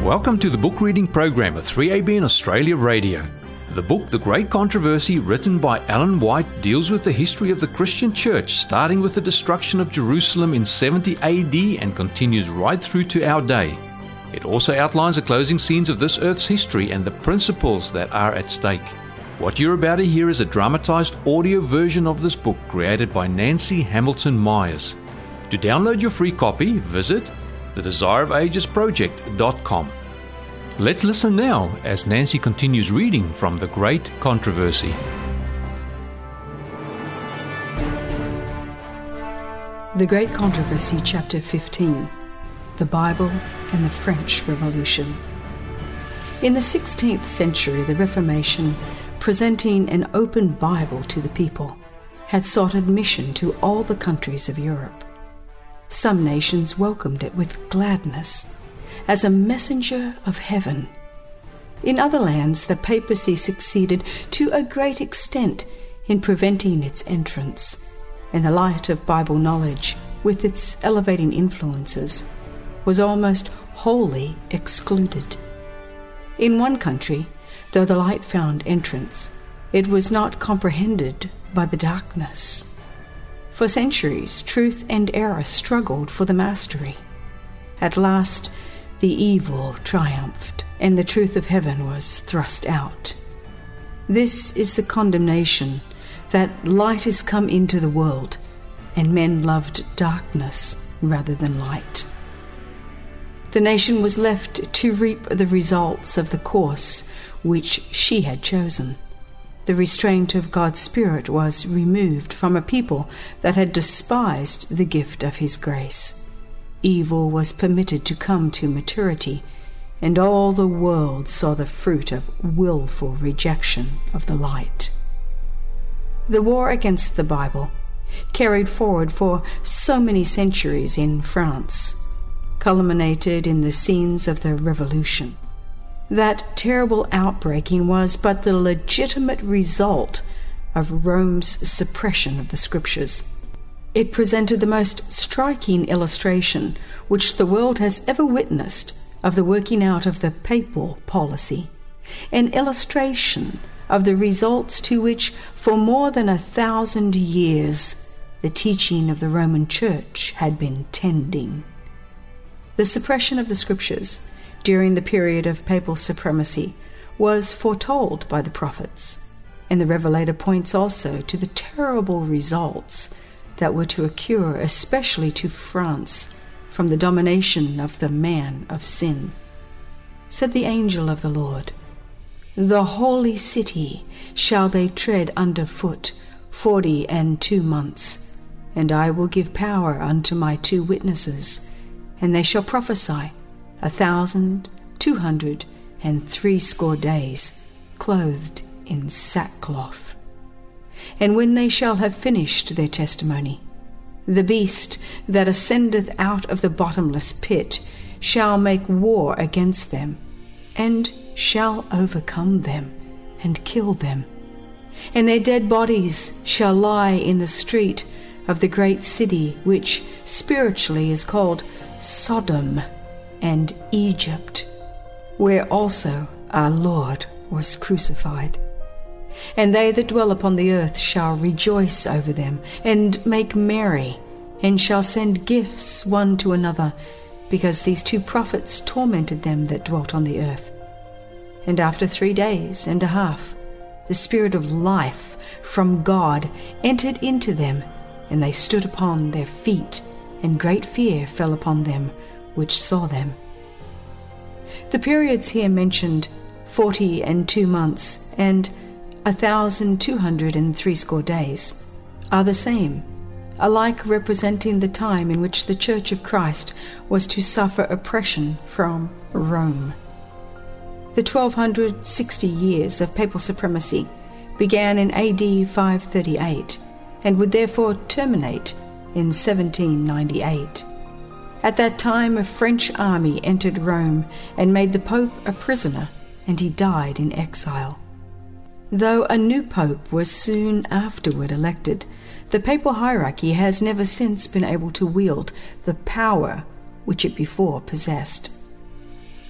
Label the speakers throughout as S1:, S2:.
S1: Welcome to the book reading program of 3ABN Australia Radio. The book The Great Controversy, written by Ellen White, deals with the history of the Christian Church, starting with the destruction of Jerusalem in 70 AD and continues right through to our day. It also outlines the closing scenes of this earth's history and the principles that are at stake. What you're about to hear is a dramatized audio version of this book created by Nancy Hamilton Myers. To download your free copy, visit thedesireofagesproject.com. Let's listen now as Nancy continues reading from The Great Controversy.
S2: The Great Controversy, Chapter 15, The Bible and the French Revolution. In the 16th century, the Reformation, presenting an open Bible to the people, had sought admission to all the countries of Europe. Some nations welcomed it with gladness, as a messenger of heaven. In other lands, the papacy succeeded to a great extent in preventing its entrance, and the light of Bible knowledge, with its elevating influences, was almost wholly excluded. In one country, though the light found entrance, it was not comprehended by the darkness. For centuries, truth and error struggled for the mastery. At last, the evil triumphed, and the truth of heaven was thrust out. This is the condemnation, that light is come into the world, and men loved darkness rather than light. The nation was left to reap the results of the course which she had chosen. The restraint of God's Spirit was removed from a people that had despised the gift of His grace. Evil was permitted to come to maturity, and all the world saw the fruit of willful rejection of the light. The war against the Bible, carried forward for so many centuries in France, culminated in the scenes of the Revolution. That terrible outbreaking was but the legitimate result of Rome's suppression of the Scriptures. It presented the most striking illustration which the world has ever witnessed of the working out of the papal policy, an illustration of the results to which, for more than 1,000 years, the teaching of the Roman Church had been tending. The suppression of the Scriptures during the period of papal supremacy was foretold by the prophets, and the Revelator points also to the terrible results that were to occur, especially to France, from the domination of the man of sin. Said the angel of the Lord, "The holy city shall they tread under foot 42 months, and I will give power unto my 2 witnesses, and they shall prophesy 1,260 days, clothed in sackcloth. And when they shall have finished their testimony, the beast that ascendeth out of the bottomless pit shall make war against them, and shall overcome them, and kill them. And their dead bodies shall lie in the street of the great city, which spiritually is called Sodom and Egypt, where also our Lord was crucified. And they that dwell upon the earth shall rejoice over them, and make merry, and shall send gifts one to another, because these 2 prophets tormented them that dwelt on the earth. And after 3 days and a half, the Spirit of life from God entered into them, and they stood upon their feet, and great fear fell upon them which saw them." The periods here mentioned, 42 months and 1,260 days, are the same, alike representing the time in which the Church of Christ was to suffer oppression from Rome. The 1,260 years of papal supremacy began in AD 538 and would therefore terminate in 1798. At that time, a French army entered Rome and made the Pope a prisoner, and he died in exile. Though a new pope was soon afterward elected, the papal hierarchy has never since been able to wield the power which it before possessed.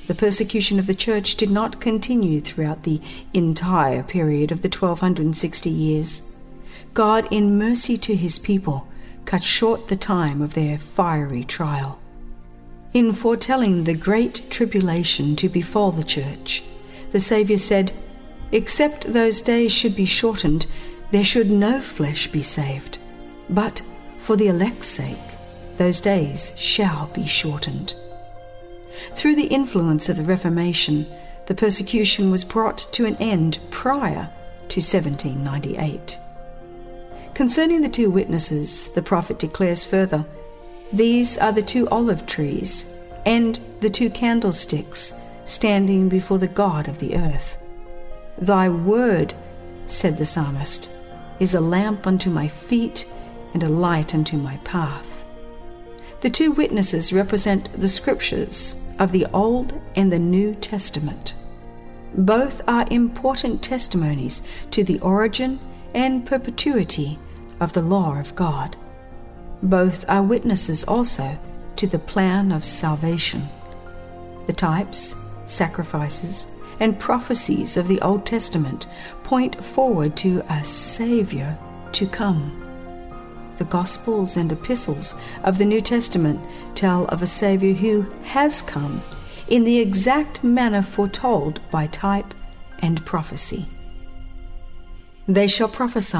S2: the persecution of the church did not continue throughout the entire period of the 1260 years. God, in mercy to his people, cut short the time of their fiery trial. In foretelling the great tribulation to befall the church, the Saviour said, "Except those days should be shortened, there should no flesh be saved. But for the elect's sake, those days shall be shortened." Through the influence of the Reformation, the persecution was brought to an end prior to 1798. Concerning the two witnesses, the prophet declares further, "These are the two olive trees and the two candlesticks standing before the God of the earth. Thy word," said the psalmist, "is a lamp unto my feet and a light unto my path." The two witnesses represent the scriptures of the Old and the New Testament. Both are important testimonies to the origin and perpetuity of the law of God. Both are witnesses also to the plan of salvation. The types, sacrifices, and prophecies of the Old Testament point forward to a Savior to come. The Gospels and epistles of the New Testament tell of a Savior who has come in the exact manner foretold by type and prophecy. They shall prophesy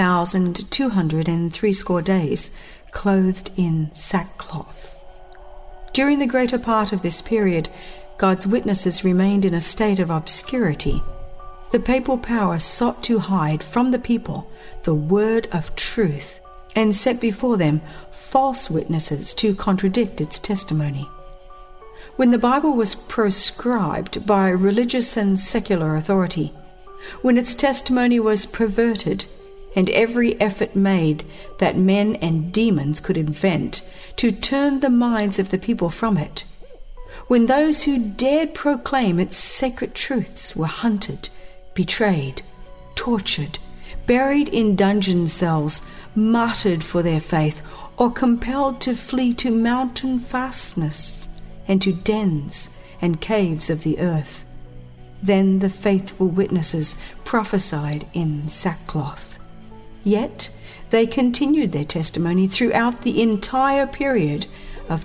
S2: 1,260 days, clothed in sackcloth. During the greater part of this period, God's witnesses remained in a state of obscurity. The papal power sought to hide from the people the word of truth and set before them false witnesses to contradict its testimony. When the Bible was proscribed by religious and secular authority, when its testimony was perverted, and every effort made that men and demons could invent to turn the minds of the people from it, when those who dared proclaim its sacred truths were hunted, betrayed, tortured, buried in dungeon cells, martyred for their faith, or compelled to flee to mountain fastnesses and to dens and caves of the earth, then the faithful witnesses prophesied in sackcloth. Yet they continued their testimony throughout the entire period of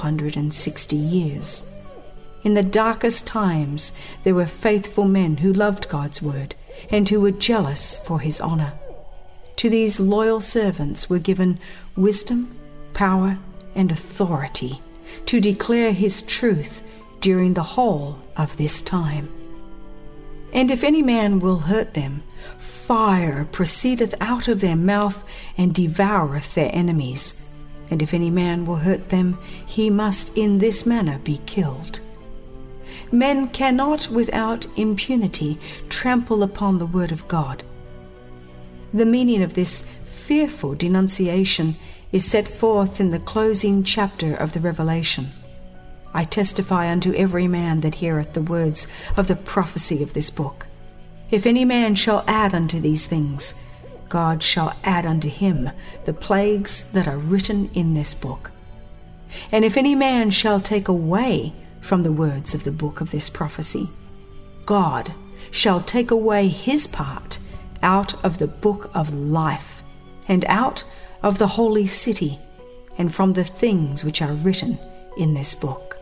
S2: 1260 years. In the darkest times, there were faithful men who loved God's word and who were jealous for his honor. To these loyal servants were given wisdom, power, and authority to declare his truth during the whole of this time. And if any man will hurt them, fire proceedeth out of their mouth and devoureth their enemies. And if any man will hurt them, he must in this manner be killed. Men cannot without impunity trample upon the word of God. The meaning of this fearful denunciation is set forth in the closing chapter of the Revelation. I testify unto every man that heareth the words of the prophecy of this book. If any man shall add unto these things, God shall add unto him the plagues that are written in this book. And if any man shall take away from the words of the book of this prophecy, God shall take away his part out of the book of life, and out of the holy city, and from the things which are written in this book.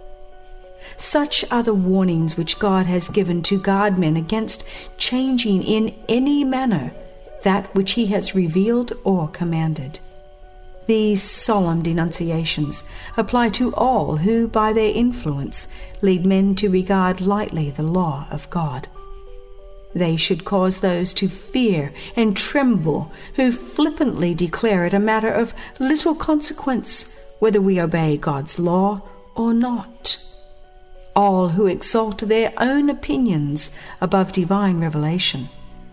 S2: Such are the warnings which God has given to guard men against changing in any manner that which he has revealed or commanded. These solemn denunciations apply to all who, by their influence, lead men to regard lightly the law of God. They should cause those to fear and tremble who flippantly declare it a matter of little consequence whether we obey God's law or not. All who exalt their own opinions above divine revelation.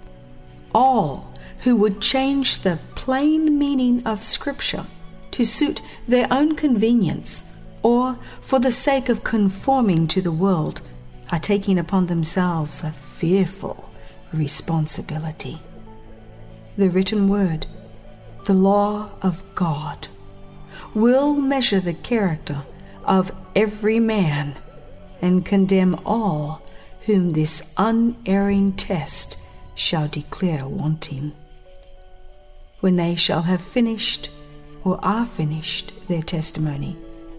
S2: All who would change the plain meaning of Scripture to suit their own convenience or for the sake of conforming to the world are taking upon themselves a fearful responsibility. The written word, the law of God, will measure the character of every man and condemn all whom this unerring test shall declare wanting. When they shall have finished or are finished their testimony.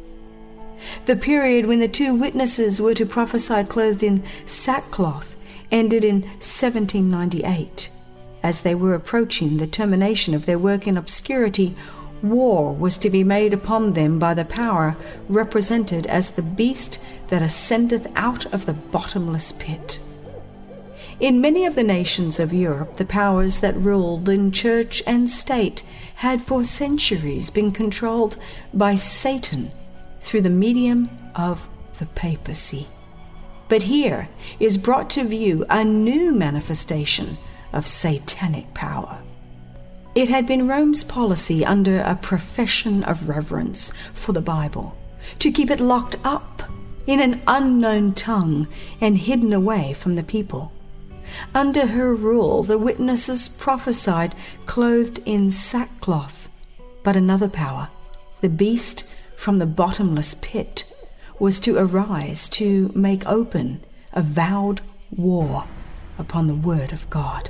S2: The period when the two witnesses were to prophesy clothed in sackcloth ended in 1798. As they were approaching the termination of their work in obscurity, war was to be made upon them by the power represented as the beast that ascendeth out of the bottomless pit. In many of the nations of Europe, the powers that ruled in church and state had for centuries been controlled by Satan through the medium of the papacy. But here is brought to view a new manifestation of satanic power. It had been Rome's policy under a profession of reverence for the Bible to keep it locked up in an unknown tongue and hidden away from the people. Under her rule, the witnesses prophesied clothed in sackcloth. But another power, the beast from the bottomless pit, was to arise to make open a vowed war upon the word of God.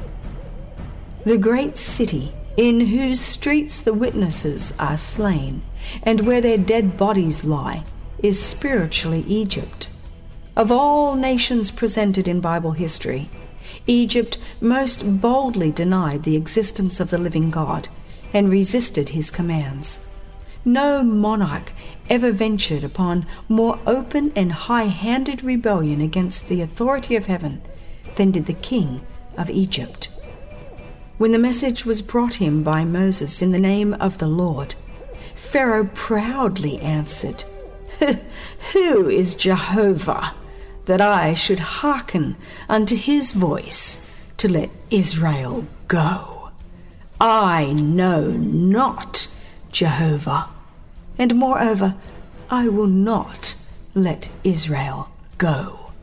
S2: The great city, in whose streets the witnesses are slain, and where their dead bodies lie, is spiritually Egypt. Of all nations presented in Bible history, Egypt most boldly denied the existence of the living God and resisted his commands. No monarch ever ventured upon more open and high-handed rebellion against the authority of heaven than did the king of Egypt. When the message was brought him by Moses in the name of the Lord, Pharaoh proudly answered, "Who is Jehovah, that I should hearken unto his voice to let Israel go? I know not Jehovah, and moreover, I will not let Israel go."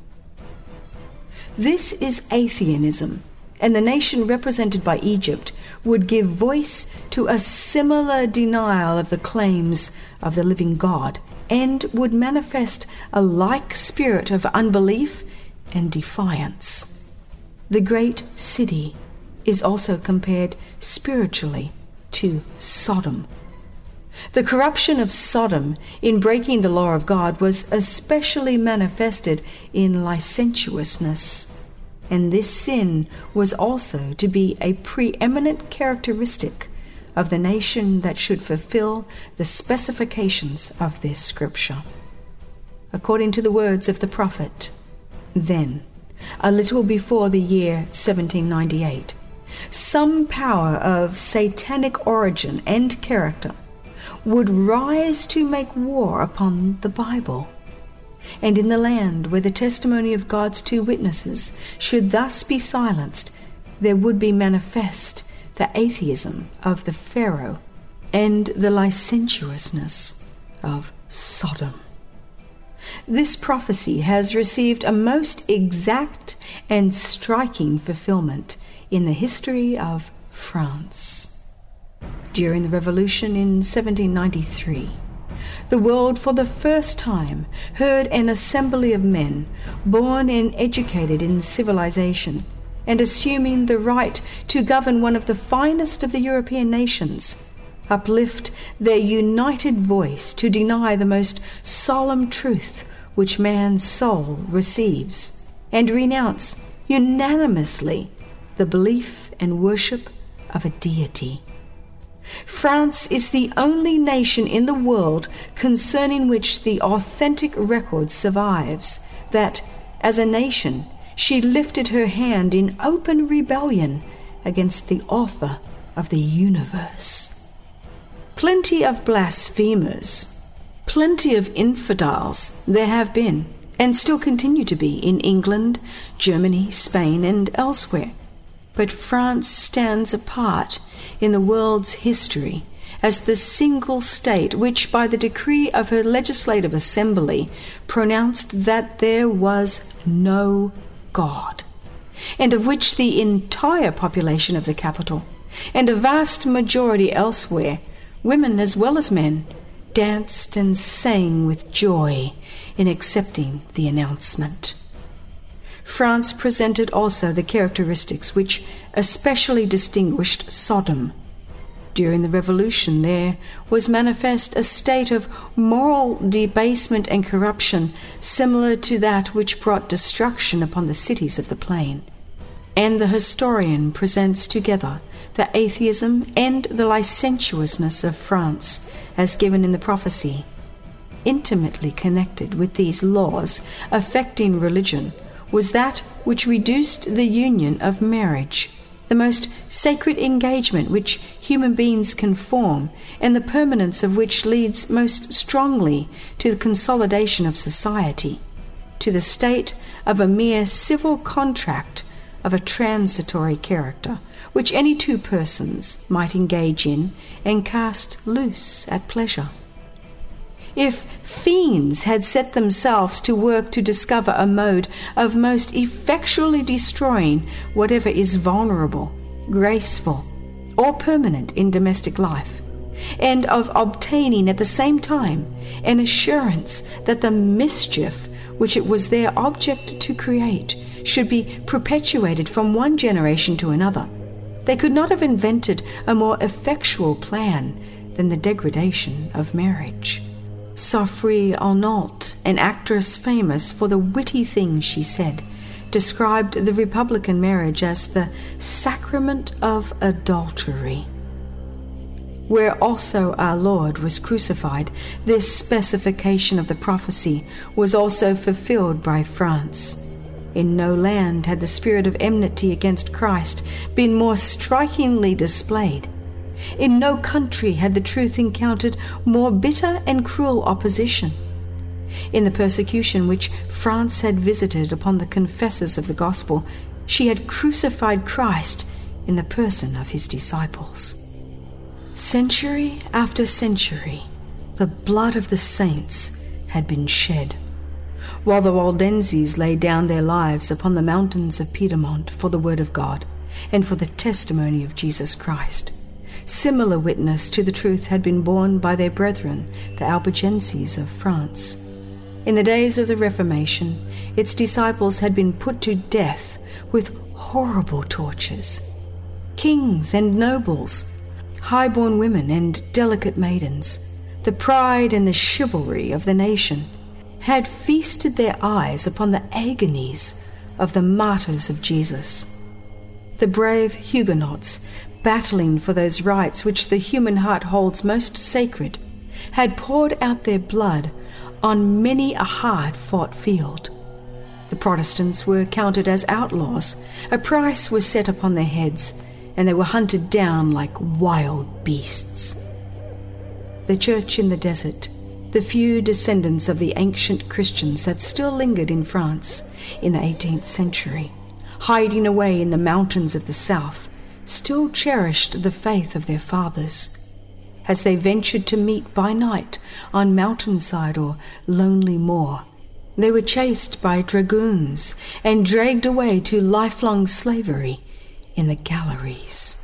S2: This is atheism, and the nation represented by Egypt would give voice to a similar denial of the claims of the living God, and would manifest a like spirit of unbelief and defiance. The great city is also compared spiritually to Sodom. The corruption of Sodom in breaking the law of God was especially manifested in licentiousness, and this sin was also to be a preeminent characteristic of the nation that should fulfill the specifications of this scripture. According to the words of the prophet, then, a little before the year 1798, some power of satanic origin and character would rise to make war upon the Bible. And in the land where the testimony of God's two witnesses should thus be silenced, there would be manifest the atheism of the Pharaoh and the licentiousness of Sodom. This prophecy has received a most exact and striking fulfillment in the history of France. During the Revolution in 1793, the world for the first time heard an assembly of men born and educated in civilization and assuming the right to govern one of the finest of the European nations, uplift their united voice to deny the most solemn truth which man's soul receives, and renounce unanimously the belief and worship of a deity. France is the only nation in the world concerning which the authentic record survives that, as a nation, she lifted her hand in open rebellion against the author of the universe. Plenty of blasphemers, plenty of infidels there have been, and still continue to be, in England, Germany, Spain, and elsewhere. But France stands apart in the world's history as the single state which, by the decree of her legislative assembly, pronounced that there was no God, and of which the entire population of the capital, and a vast majority elsewhere, women as well as men, danced and sang with joy in accepting the announcement. France presented also the characteristics which especially distinguished Sodom. During the Revolution there was manifest a state of moral debasement and corruption similar to that which brought destruction upon the cities of the plain. And the historian presents together the atheism and the licentiousness of France as given in the prophecy. Intimately connected with these laws affecting religion was that which reduced the union of marriage, the most sacred engagement which human beings can form, and the permanence of which leads most strongly to the consolidation of society, to the state of a mere civil contract of a transitory character, which any two persons might engage in and cast loose at pleasure. If fiends had set themselves to work to discover a mode of most effectually destroying whatever is vulnerable, graceful, or permanent in domestic life, and of obtaining at the same time an assurance that the mischief which it was their object to create should be perpetuated from one generation to another, they could not have invented a more effectual plan than the degradation of marriage. Sophie Arnault, an actress famous for the witty things she said, described the Republican marriage as the sacrament of adultery. Where also our Lord was crucified, this specification of the prophecy was also fulfilled by France. In no land had the spirit of enmity against Christ been more strikingly displayed. In no country had the truth encountered more bitter and cruel opposition. In the persecution which France had visited upon the confessors of the gospel, she had crucified Christ in the person of his disciples. Century after century, the blood of the saints had been shed, while the Waldenses laid down their lives upon the mountains of Piedmont for the word of God and for the testimony of Jesus Christ. Similar witness to the truth had been borne by their brethren, the Albigenses of France. In the days of the Reformation, its disciples had been put to death with horrible tortures. Kings and nobles, high-born women and delicate maidens, the pride and the chivalry of the nation, had feasted their eyes upon the agonies of the martyrs of Jesus. The brave Huguenots, battling for those rights which the human heart holds most sacred, had poured out their blood on many a hard-fought field. The Protestants were counted as outlaws. A price was set upon their heads, and they were hunted down like wild beasts. The church in the desert, the few descendants of the ancient Christians that still lingered in France in the 18th century, hiding away in the mountains of the south, still cherished the faith of their fathers. As they ventured to meet by night on mountainside or lonely moor, they were chased by dragoons and dragged away to lifelong slavery in the galleries.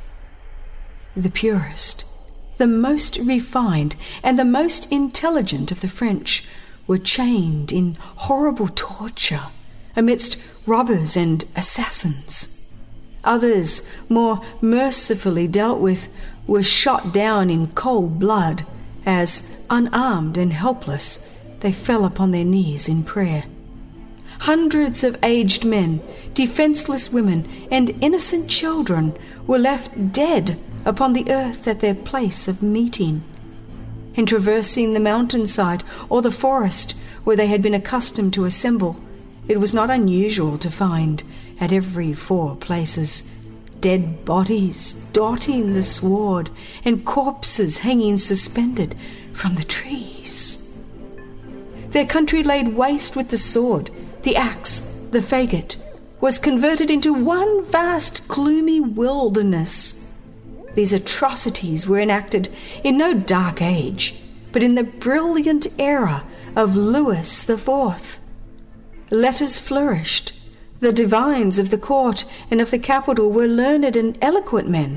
S2: The purest, the most refined, and the most intelligent of the French were chained in horrible torture amidst robbers and assassins. Others, more mercifully dealt with, were shot down in cold blood as, unarmed and helpless, they fell upon their knees in prayer. Hundreds of aged men, defenseless women, and innocent children were left dead upon the earth at their place of meeting. In traversing the mountainside or the forest where they had been accustomed to assemble, it was not unusual to find, at every 4 places, dead bodies dotting the sward and corpses hanging suspended from the trees. Their country laid waste with the sword, the axe, the faggot, was converted into one vast gloomy wilderness. These atrocities were enacted in no dark age, but in the brilliant era of Louis IV. Letters flourished. The divines of the court and of the capital were learned and eloquent men,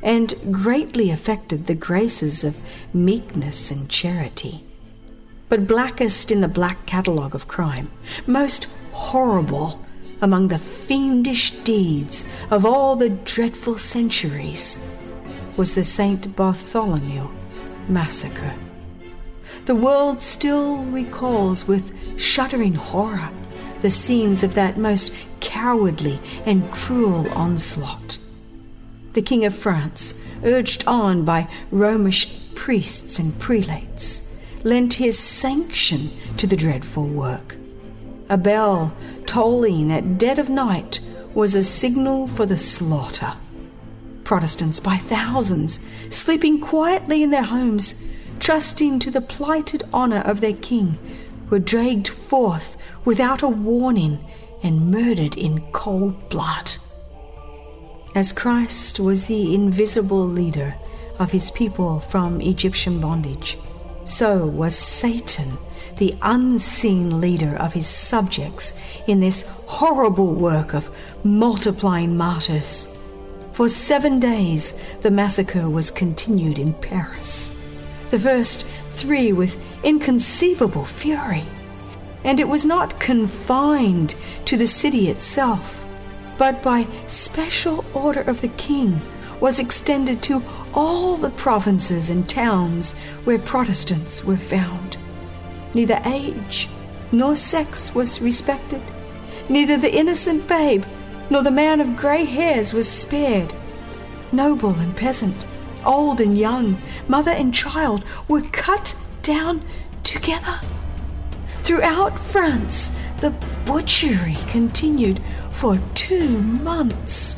S2: and greatly affected the graces of meekness and charity. But blackest in the black catalogue of crime, most horrible among the fiendish deeds of all the dreadful centuries, was the St. Bartholomew massacre. The world still recalls with shuddering horror the scenes of that most cowardly and cruel onslaught. The King of France, urged on by Romish priests and prelates, lent his sanction to the dreadful work. A bell tolling at dead of night was a signal for the slaughter. Protestants by thousands, sleeping quietly in their homes, trusting to the plighted honor of their king, were dragged forth without a warning and murdered in cold blood. As Christ was the invisible leader of his people from Egyptian bondage, so was Satan the unseen leader of his subjects in this horrible work of multiplying martyrs. For 7 days the massacre was continued in Paris, the first 3 with inconceivable fury. And it was not confined to the city itself, but by special order of the king was extended to all the provinces and towns where Protestants were found. Neither age nor sex was respected, neither the innocent babe nor the man of grey hairs was spared. Noble and peasant, old and young, mother and child were cut down together. Throughout France, the butchery continued for 2 months.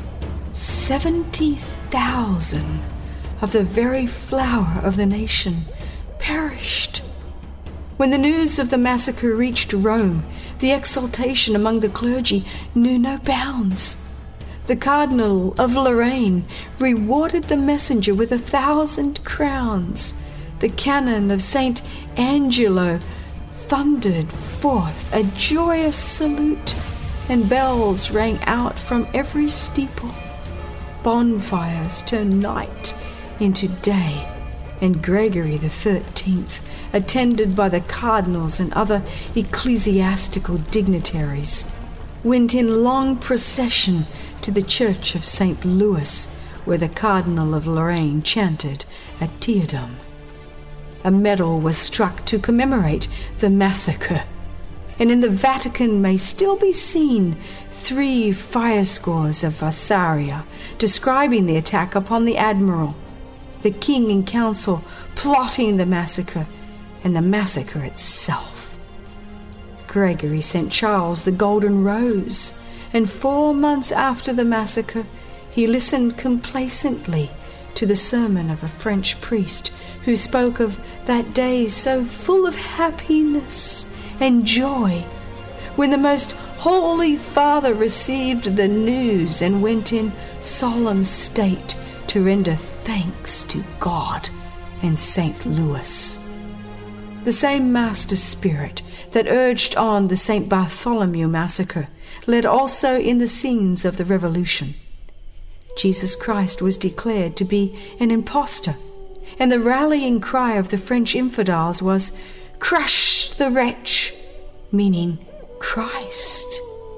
S2: 70,000 of the very flower of the nation perished. When the news of the massacre reached Rome, the exultation among the clergy knew no bounds. The Cardinal of Lorraine rewarded the messenger with 1,000 crowns. The canon of St. Angelo thundered forth a joyous salute, and bells rang out from every steeple. Bonfires turned night into day, and Gregory XIII, attended by the cardinals and other ecclesiastical dignitaries, went in long procession to the church of St. Louis, where the Cardinal of Lorraine chanted a Te Deum. A medal was struck to commemorate the massacre, and in the Vatican may still be seen 3 fire scores of Vassaria describing the attack upon the admiral, the king in council plotting the massacre, and the massacre itself. Gregory sent Charles the Golden Rose, and 4 months after the massacre he listened complacently to the sermon of a French priest who spoke of that day so full of happiness and joy, when the most Holy Father received the news and went in solemn state to render thanks to God and St. Louis. The same master spirit that urged on the St. Bartholomew massacre led also in the scenes of the Revolution. Jesus Christ was declared to be an impostor, and the rallying cry of the French infidels was, "Crush the wretch," meaning Christ.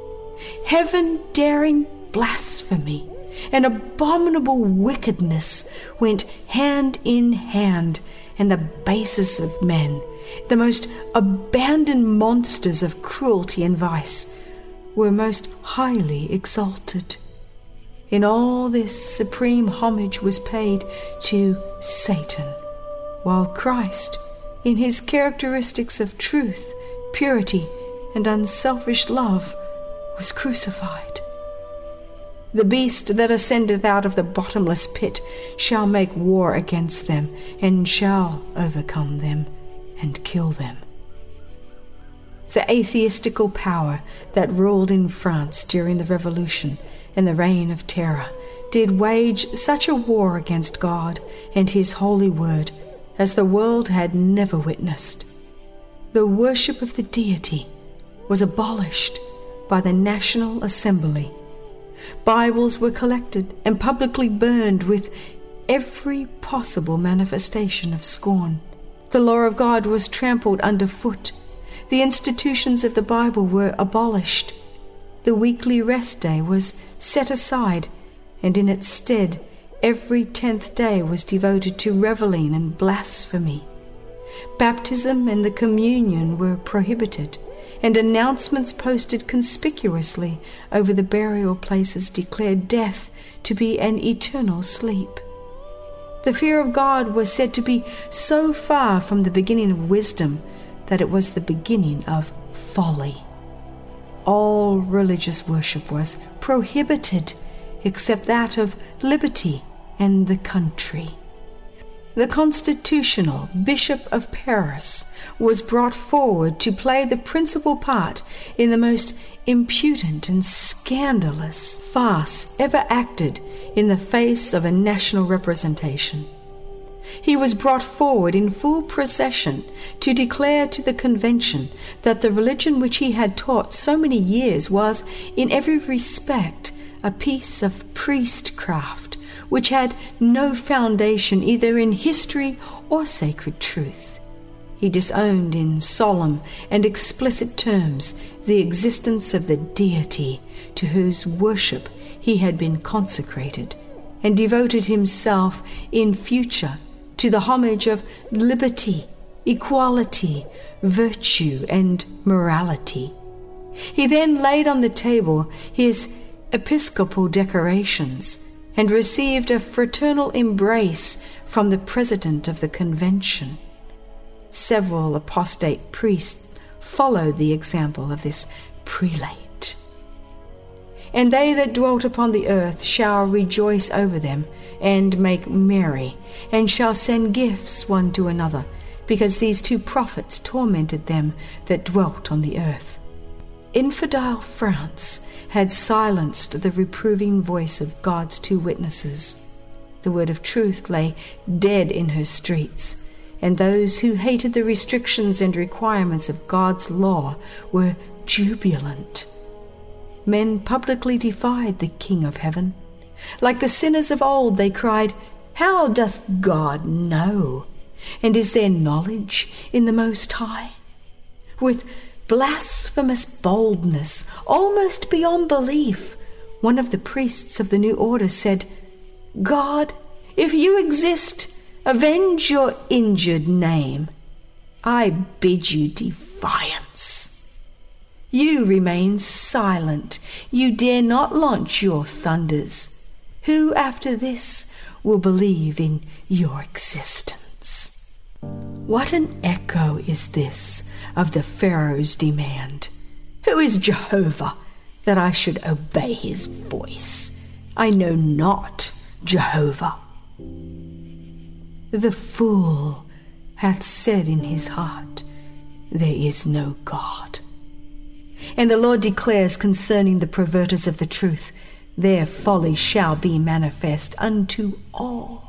S2: Heaven-daring blasphemy and abominable wickedness went hand in hand, and the basest of men, the most abandoned monsters of cruelty and vice, were most highly exalted. In all this, supreme homage was paid to Satan, while Christ, in his characteristics of truth, purity, and unselfish love, was crucified. The beast that ascendeth out of the bottomless pit shall make war against them, and shall overcome them, and kill them. The atheistical power that ruled in France during the Revolution and the Reign of Terror did wage such a war against God and his holy word as the world had never witnessed. The worship of the deity was abolished by the National Assembly. Bibles were collected and publicly burned with every possible manifestation of scorn. The law of God was trampled underfoot. The institutions of the Bible were abolished. The weekly rest day was set aside, and in its stead, every 10th day was devoted to reveling and blasphemy. Baptism and the communion were prohibited, and announcements posted conspicuously over the burial places declared death to be an eternal sleep. The fear of God was said to be so far from the beginning of wisdom that it was the beginning of folly. All religious worship was prohibited except that of liberty and the country. The constitutional Bishop of Paris was brought forward to play the principal part in the most impudent and scandalous farce ever acted in the face of a national representation. He was brought forward in full procession to declare to the convention that the religion which he had taught so many years was, in every respect, a piece of priestcraft, which had no foundation either in history or sacred truth. He disowned in solemn and explicit terms the existence of the deity to whose worship he had been consecrated, and devoted himself in future to the homage of liberty, equality, virtue, and morality. He then laid on the table his episcopal decorations and received a fraternal embrace from the president of the convention. Several apostate priests followed the example of this prelate. And they that dwelt upon the earth shall rejoice over them, and make merry, and shall send gifts one to another, because these two prophets tormented them that dwelt on the earth. Infidel France had silenced the reproving voice of God's two witnesses. The word of truth lay dead in her streets, and those who hated the restrictions and requirements of God's law were jubilant. Men publicly defied the King of Heaven. Like the sinners of old, they cried, "How doth God know? And is there knowledge in the Most High?" With blasphemous boldness, almost beyond belief, one of the priests of the new order said, "God, if you exist, avenge your injured name. I bid you defiance. You remain silent. You dare not launch your thunders. Who after this will believe in your existence?" What an echo is this of the Pharaoh's demand. "Who is Jehovah, that I should obey his voice? I know not Jehovah." The fool hath said in his heart, "There is no God." And the Lord declares concerning the perverters of the truth, "Their folly shall be manifest unto all."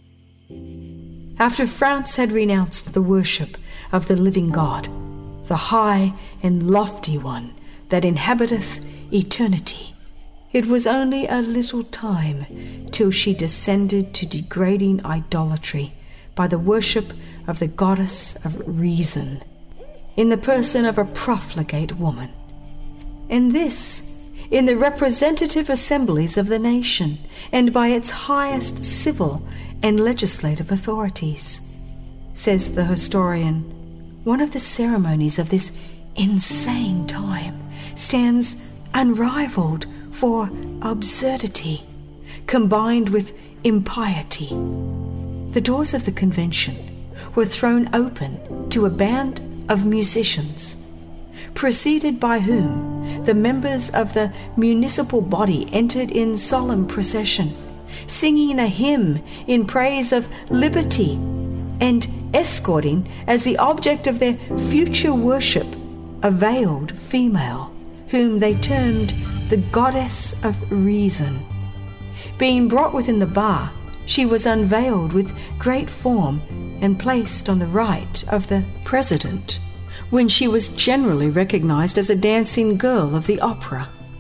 S2: After France had renounced the worship of the living God, the high and lofty one that inhabiteth eternity, it was only a little time till she descended to degrading idolatry by the worship of the goddess of reason, in the person of a profligate woman. And this in the representative assemblies of the nation, and by its highest civil and legislative authorities. Says the historian, one of the ceremonies of this insane time stands unrivaled for absurdity, combined with impiety. The doors of the convention were thrown open to a band of musicians, preceded by whom the members of the municipal body entered in solemn procession, singing a hymn in praise of liberty, and escorting as the object of their future worship a veiled female, whom they termed the goddess of reason. Being brought within the bar, she was unveiled with great form and placed on the right of the president, when she was generally recognized as a dancing girl of the opera.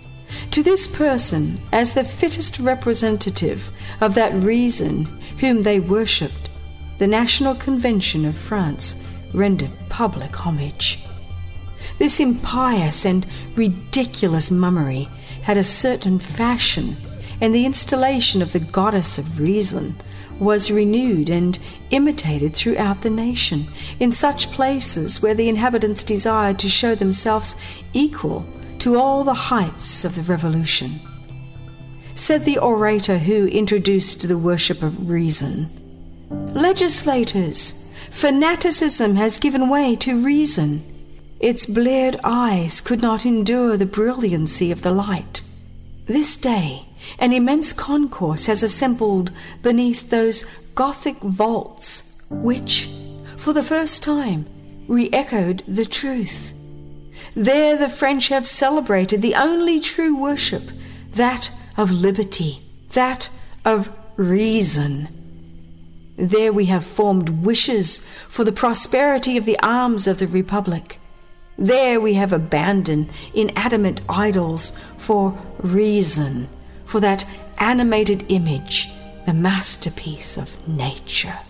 S2: To this person, as the fittest representative of that reason whom they worshipped, the National Convention of France rendered public homage. This impious and ridiculous mummery had a certain fashion, and the installation of the goddess of reason was renewed and imitated throughout the nation, in such places where the inhabitants desired to show themselves equal to all the heights of the revolution. Said the orator who introduced the worship of reason, "Legislators, fanaticism has given way to reason. Its bleared eyes could not endure the brilliancy of the light. This day an immense concourse has assembled beneath those Gothic vaults which, for the first time, re-echoed the truth. There the French have celebrated the only true worship, that of liberty, that of reason. There we have formed wishes for the prosperity of the arms of the Republic. There we have abandoned inanimate idols for reason, for that animated image, the masterpiece of nature."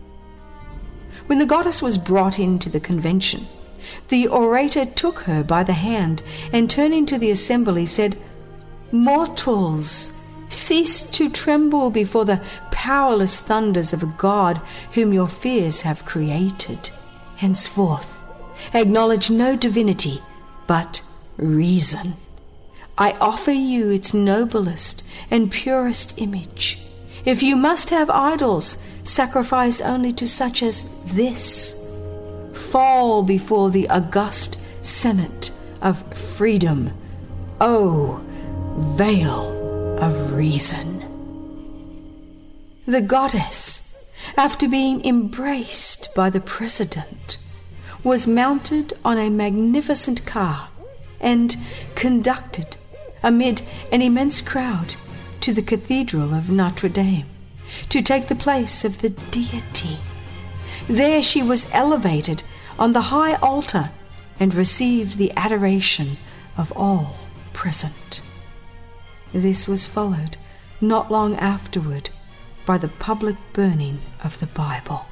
S2: When the goddess was brought into the convention, the orator took her by the hand and, turning to the assembly, said, "Mortals, cease to tremble before the powerless thunders of a God whom your fears have created. Henceforth, acknowledge no divinity but reason. I offer you its noblest and purest image. If you must have idols, sacrifice only to such as this. Fall before the august Senate of freedom, O veil of reason." The goddess, after being embraced by the president, was mounted on a magnificent car and conducted amid an immense crowd to the Cathedral of Notre Dame to take the place of the deity. There she was elevated on the high altar and received the adoration of all present. This was followed not long afterward by the public burning of the Bible.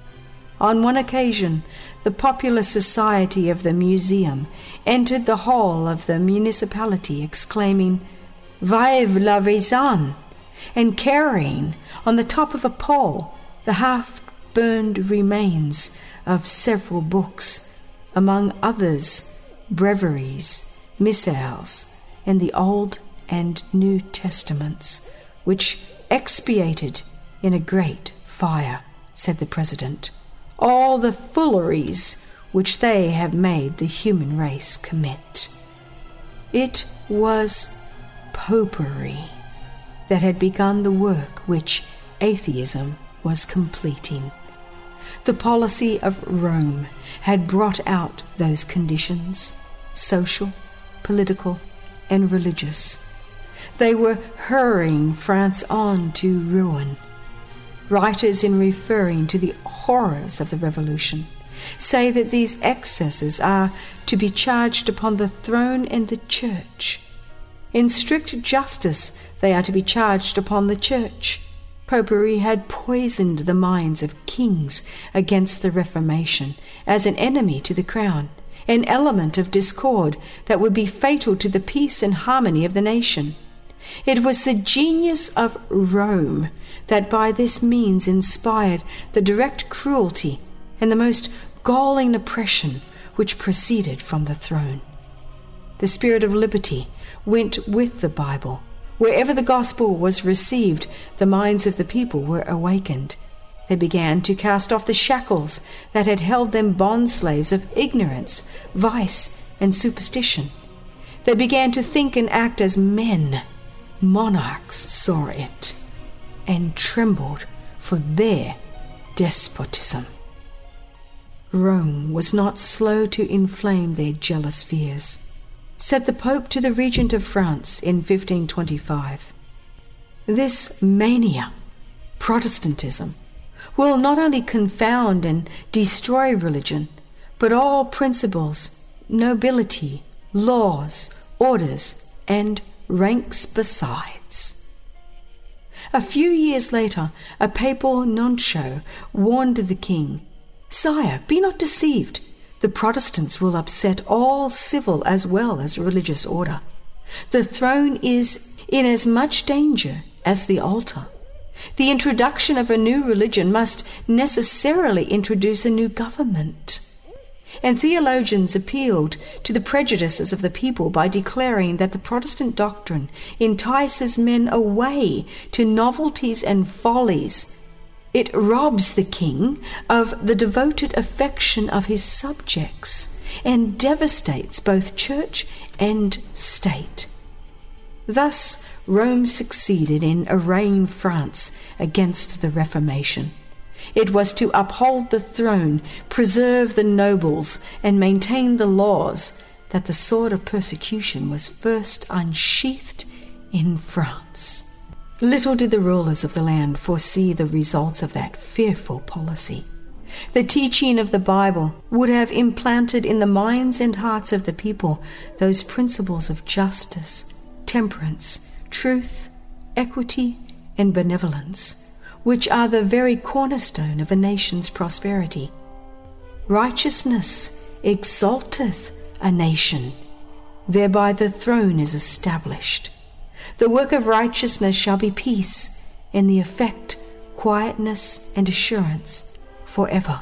S2: On one occasion, the Popular Society of the Museum entered the hall of the municipality exclaiming, "Vive la raison!" and carrying on the top of a pole the half-burned remains of several books, among others breviaries, missals, and the Old and New Testaments, which expiated in a great fire, said the president, all the fooleries which they have made the human race commit. It was popery that had begun the work which atheism was completing. The policy of Rome had brought out those conditions, social, political, and religious. They were hurrying France on to ruin. Writers, in referring to the horrors of the Revolution, say that these excesses are to be charged upon the throne and the church. In strict justice, they are to be charged upon the church. Popery had poisoned the minds of kings against the Reformation as an enemy to the crown, an element of discord that would be fatal to the peace and harmony of the nation. It was the genius of Rome that by this means inspired the direct cruelty and the most galling oppression which proceeded from the throne. The spirit of liberty went with the Bible. Wherever the gospel was received, the minds of the people were awakened. They began to cast off the shackles that had held them bond-slaves of ignorance, vice, and superstition. They began to think and act as men. Monarchs saw it and trembled for their despotism. Rome was not slow to inflame their jealous fears. Said the Pope to the Regent of France in 1525, "This mania, Protestantism, will not only confound and destroy religion, but all principles, nobility, laws, orders, and ranks besides. A few years later, a papal nuncio warned the king, "Sire, be not deceived. The Protestants will upset all civil as well as religious order. The throne is in as much danger as the altar. The introduction of a new religion must necessarily introduce a new government." And theologians appealed to the prejudices of the people by declaring that the Protestant doctrine entices men away to novelties and follies. It robs the king of the devoted affection of his subjects and devastates both church and state. Thus, Rome succeeded in arraying France against the Reformation. It was to uphold the throne, preserve the nobles, and maintain the laws that the sword of persecution was first unsheathed in France. Little did the rulers of the land foresee the results of that fearful policy. The teaching of the Bible would have implanted in the minds and hearts of the people those principles of justice, temperance, truth, equity, and benevolence, which are the very cornerstone of a nation's prosperity. Righteousness exalteth a nation, thereby the throne is established. The work of righteousness shall be peace, and the effect quietness and assurance forever.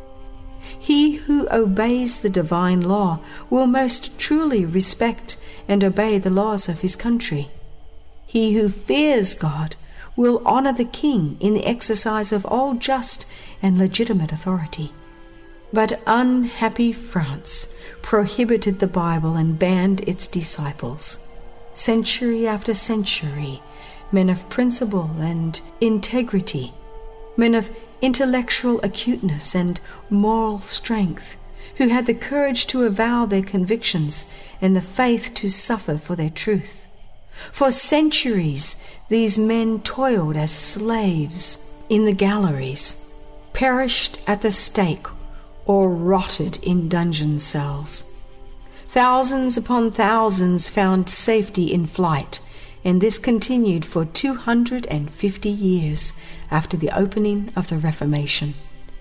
S2: He who obeys the divine law will most truly respect and obey the laws of his country. He who fears God will honor the king in the exercise of all just and legitimate authority. But unhappy France prohibited the Bible and banned its disciples. Century after century, men of principle and integrity, men of intellectual acuteness and moral strength, who had the courage to avow their convictions and the faith to suffer for their truth. For centuries, these men toiled as slaves in the galleries, perished at the stake, or rotted in dungeon cells. Thousands upon thousands found safety in flight, and this continued for 250 years after the opening of the Reformation.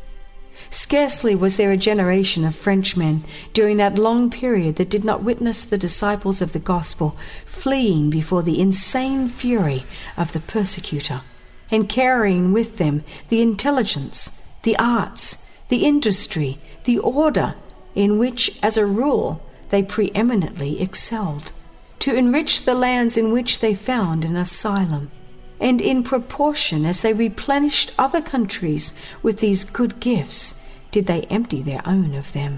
S2: Scarcely was there a generation of Frenchmen during that long period that did not witness the disciples of the gospel fleeing before the insane fury of the persecutor, and carrying with them the intelligence, the arts, the industry, the order in which, as a rule, they preeminently excelled, to enrich the lands in which they found an asylum. And in proportion as they replenished other countries with these good gifts, did they empty their own of them.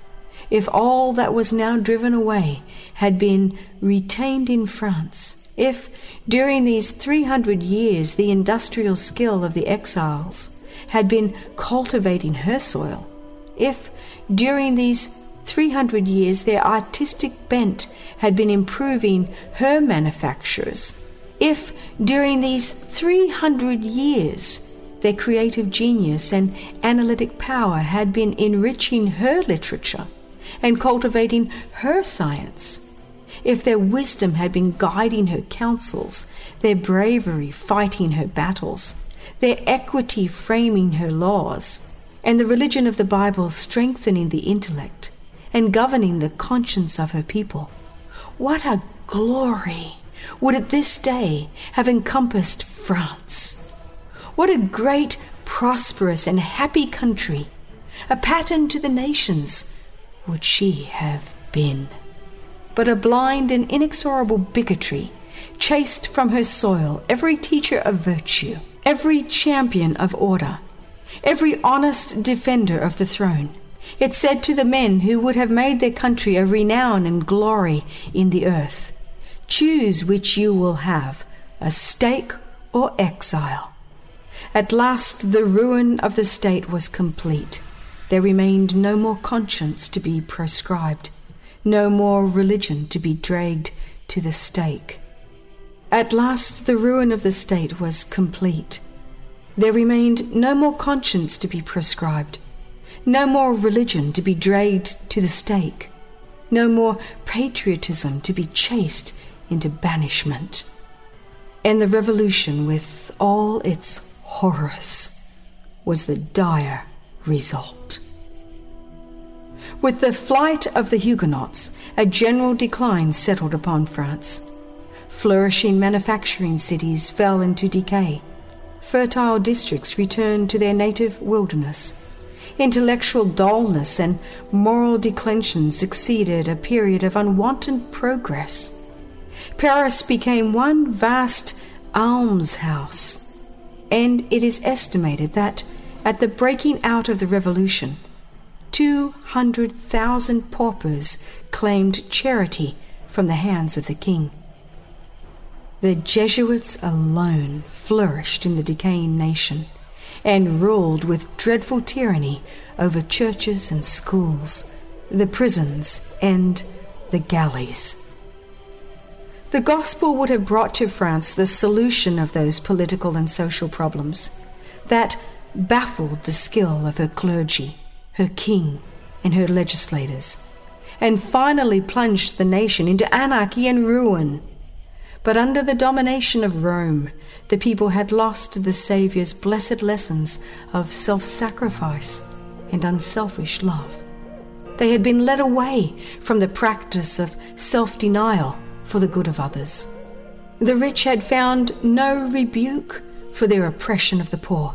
S2: If all that was now driven away had been retained in France, if during these 300 years the industrial skill of the exiles had been cultivating her soil, if during these 300 years their artistic bent had been improving her manufactures, if during these 300 years their creative genius and analytic power had been enriching her literature and cultivating her science, if their wisdom had been guiding her counsels, their bravery fighting her battles, their equity framing her laws, and the religion of the Bible strengthening the intellect and governing the conscience of her people, what a glory would at this day have encompassed France! What a great, prosperous, and happy country, a pattern to the nations, would she have been. But a blind and inexorable bigotry chased from her soil every teacher of virtue, every champion of order, every honest defender of the throne. It said to the men who would have made their country a renown and glory in the earth, "Choose which you will have, a stake or exile." At last the ruin of the state was complete. There remained no more conscience to be proscribed, no more religion to be dragged to the stake. At last the ruin of the state was complete. There remained no more conscience to be proscribed, no more religion to be dragged to the stake, no more patriotism to be chased into banishment. And the revolution, with all its horrors, was the dire result. With the flight of the Huguenots, a general decline settled upon France. Flourishing manufacturing cities fell into decay. Fertile districts returned to their native wilderness. Intellectual dullness and moral declension succeeded a period of unwanted progress. Paris became one vast almshouse, and it is estimated that, at the breaking out of the Revolution, 200,000 paupers claimed charity from the hands of the king. The Jesuits alone flourished in the decaying nation and ruled with dreadful tyranny over churches and schools, the prisons and the galleys. The gospel would have brought to France the solution of those political and social problems that baffled the skill of her clergy, her king, and her legislators, and finally plunged the nation into anarchy and ruin. But under the domination of Rome, the people had lost the Saviour's blessed lessons of self-sacrifice and unselfish love. They had been led away from the practice of self-denial for the good of others. The rich had found no rebuke for their oppression of the poor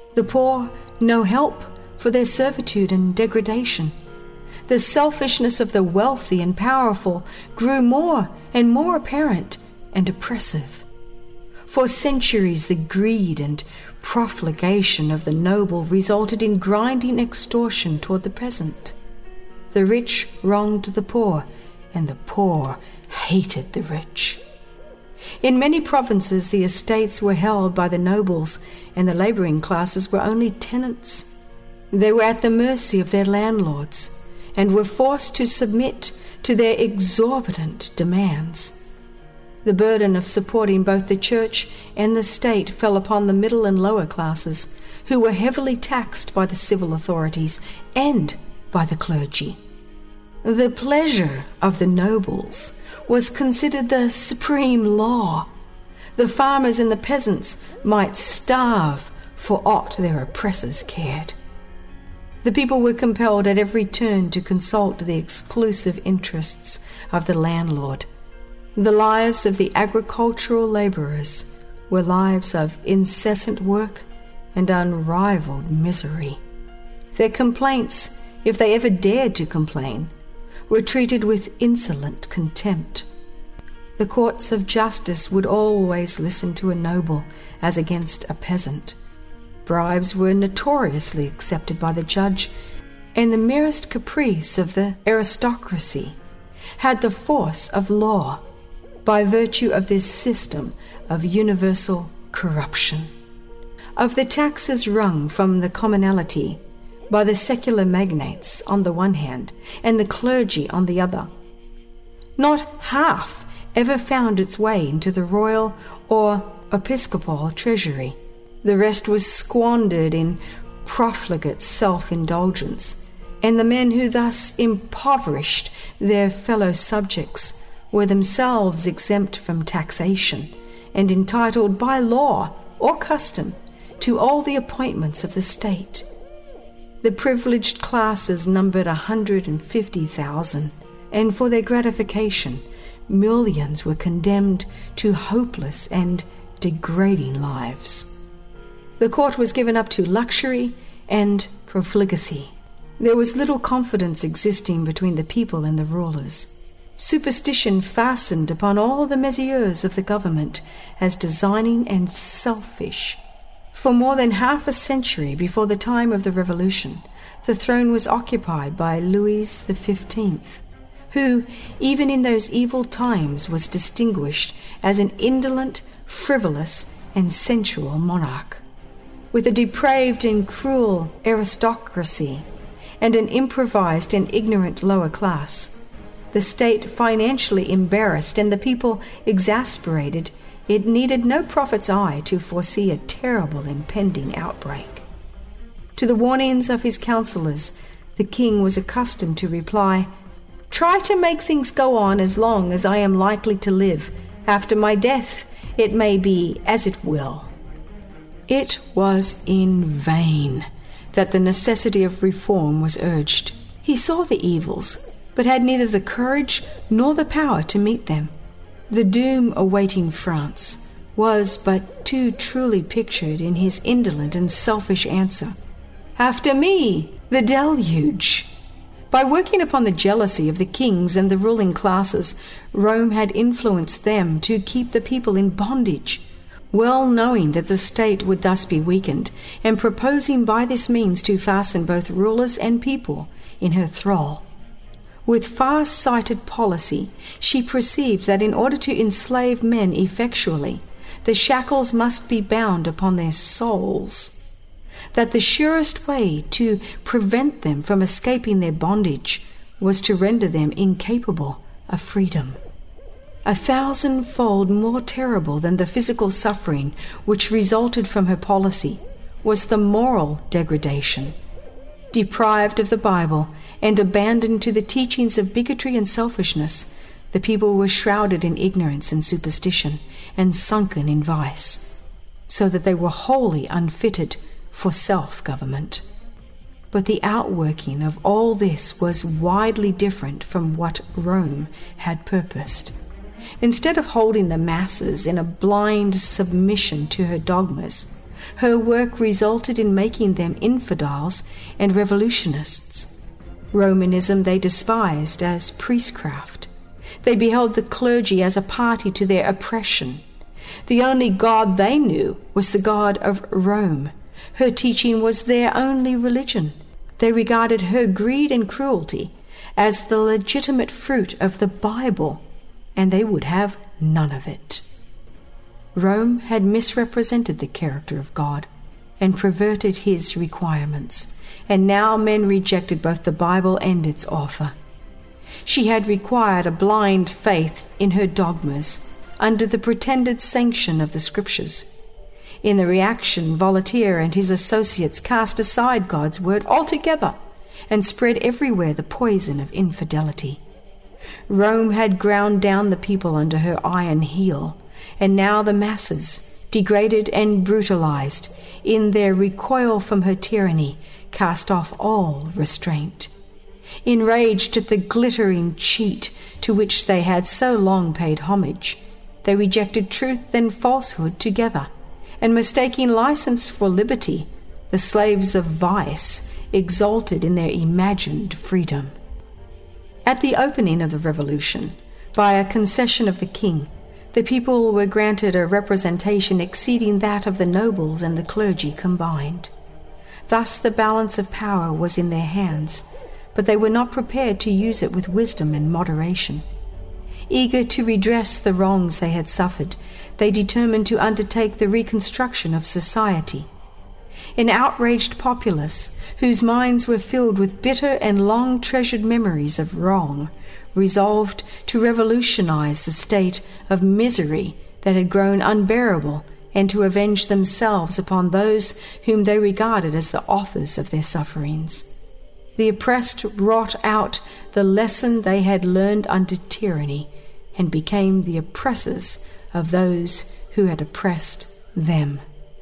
S2: no help for their servitude and degradation. The selfishness of the wealthy and powerful grew more and more apparent and oppressive. For centuries, the greed and profligation of the noble resulted in grinding extortion toward the peasant. The rich wronged the poor, and the poor hated the rich. In many provinces, the estates were held by the nobles, and the laboring classes were only tenants. They were at the mercy of their landlords, and were forced to submit to their exorbitant demands. The burden of supporting both the church and the state fell upon the middle and lower classes, who were heavily taxed by the civil authorities and by the clergy. The pleasure of the nobles was considered the supreme law. The farmers and the peasants might starve for aught their oppressors cared. The people were compelled at every turn to consult the exclusive interests of the landlord. The lives of the agricultural laborers were lives of incessant work and unrivaled misery. Their complaints, if they ever dared to complain, were treated with insolent contempt. The courts of justice would always listen to a noble as against a peasant. Bribes were notoriously accepted by the judge, and the merest caprice of the aristocracy had the force of law by virtue of this system of universal corruption. Of the taxes wrung from the commonalty by the secular magnates on the one hand and the clergy on the other, not half ever found its way into the royal or episcopal treasury. The rest was squandered in profligate self-indulgence, and the men who thus impoverished their fellow subjects were themselves exempt from taxation and entitled by law or custom to all the appointments of the state. The privileged classes numbered 150,000, and for their gratification, millions were condemned to hopeless and degrading lives. The court was given up to luxury and profligacy. There was little confidence existing between the people and the rulers. Superstition fastened upon all the messieurs of the government as designing and selfish. For more than half a century before the time of the Revolution, the throne was occupied by Louis XV, who, even in those evil times, was distinguished as an indolent, frivolous, and sensual monarch. With a depraved and cruel aristocracy and an improvised and ignorant lower class, the state financially embarrassed and the people exasperated, it needed no prophet's eye to foresee a terrible impending outbreak. To the warnings of his counselors, the king was accustomed to reply, Try to make things go on as long as I am likely to live. After my death, it may be as it will." It was in vain that the necessity of reform was urged. He saw the evils, but had neither the courage nor the power to meet them. The doom awaiting France was but too truly pictured in his indolent and selfish answer, "After me, the deluge." By working upon the jealousy of the kings and the ruling classes, Rome had influenced them to keep the people in bondage, well knowing that the state would thus be weakened, and proposing by this means to fasten both rulers and people in her thrall. With far-sighted policy, she perceived that in order to enslave men effectually, the shackles must be bound upon their souls, that the surest way to prevent them from escaping their bondage was to render them incapable of freedom. 1,000-fold more terrible than the physical suffering which resulted from her policy was the moral degradation. Deprived of the Bible and abandoned to the teachings of bigotry and selfishness, the people were shrouded in ignorance and superstition and sunken in vice, so that they were wholly unfitted for self-government. But the outworking of all this was widely different from what Rome had purposed. Instead of holding the masses in a blind submission to her dogmas, her work resulted in making them infidels and revolutionists. Romanism they despised as priestcraft. They beheld the clergy as a party to their oppression. The only God they knew was the God of Rome. Her teaching was their only religion. They regarded her greed and cruelty as the legitimate fruit of the Bible, and they would have none of it. Rome had misrepresented the character of God and perverted his requirements, and now men rejected both the Bible and its author. She had required a blind faith in her dogmas under the pretended sanction of the Scriptures. In the reaction, Voltaire and his associates cast aside God's word altogether and spread everywhere the poison of infidelity. Rome had ground down the people under her iron heel, and now the masses, degraded and brutalized, in their recoil from her tyranny, cast off all restraint. Enraged at the glittering cheat to which they had so long paid homage, they rejected truth and falsehood together, and mistaking license for liberty, the slaves of vice exulted in their imagined freedom. At the opening of the revolution, by a concession of the king, the people were granted a representation exceeding that of the nobles and the clergy combined. Thus the balance of power was in their hands, but they were not prepared to use it with wisdom and moderation. Eager to redress the wrongs they had suffered, they determined to undertake the reconstruction of society. An outraged populace, whose minds were filled with bitter and long-treasured memories of wrong, resolved to revolutionize the state of misery that had grown unbearable and to avenge themselves upon those whom they regarded as the authors of their sufferings. The oppressed wrought out the lesson they had learned under tyranny and became the oppressors of those who had oppressed them.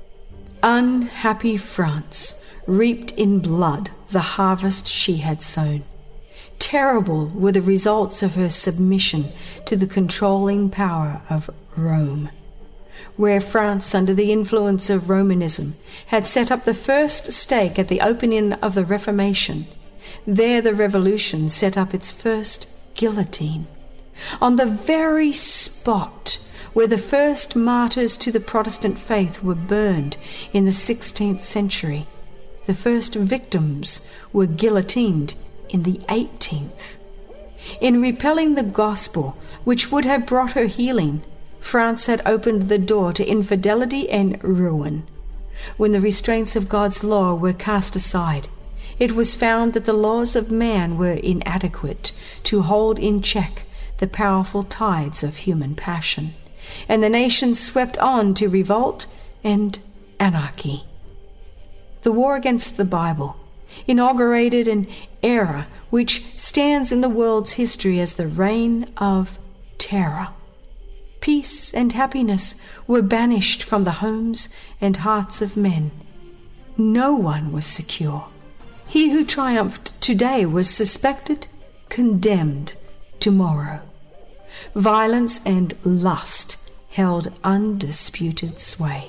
S2: Unhappy France reaped in blood the harvest she had sown. Terrible were the results of her submission to the controlling power of Rome. Where France, under the influence of Romanism, had set up the first stake at the opening of the Reformation, there the Revolution set up its first guillotine. On the very spot where the first martyrs to the Protestant faith were burned in the 16th century, the first victims were guillotined in the 18th. In repelling the gospel, which would have brought her healing, France had opened the door to infidelity and ruin. When the restraints of God's law were cast aside, it was found that the laws of man were inadequate to hold in check the powerful tides of human passion, and the nation swept on to revolt and anarchy. The war against the Bible inaugurated an era which stands in the world's history as the Reign of Terror. Peace and happiness were banished from the homes and hearts of men. No one was secure. He who triumphed today was suspected, condemned tomorrow. Violence and lust held undisputed sway.